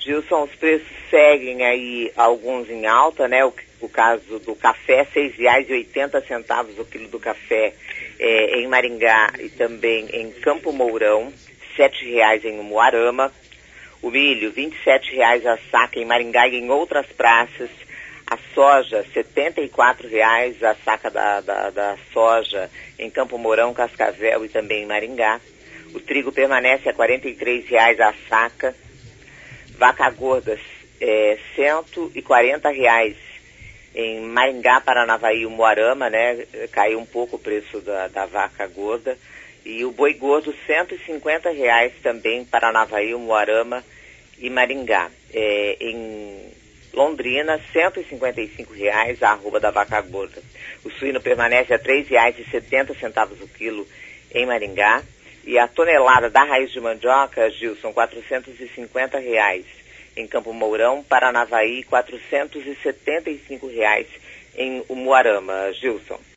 Gilson, os preços seguem aí, alguns em alta, né? O caso do café, R$6,80 o quilo do café em Maringá e também em Campo Mourão, R$7 em Umuarama. O milho, R$27 a saca em Maringá e em outras praças. A soja, R$74 a saca da soja em Campo Mourão, Cascavel e também em Maringá. O trigo permanece a R$43 a saca. Vaca gorda, R$140 em Maringá, Paranavaí e Umuarama, né? Caiu um pouco o preço da vaca gorda. E o boi gordo, R$150 também, Paranavaí, Umuarama e Maringá. Em Londrina, R$155 a arroba da vaca gorda. O suíno permanece a R$3,70 o quilo em Maringá. E a tonelada da raiz de mandioca, Gilson, R$450 em Campo Mourão, Paranavaí, R$475 em Umuarama, Gilson.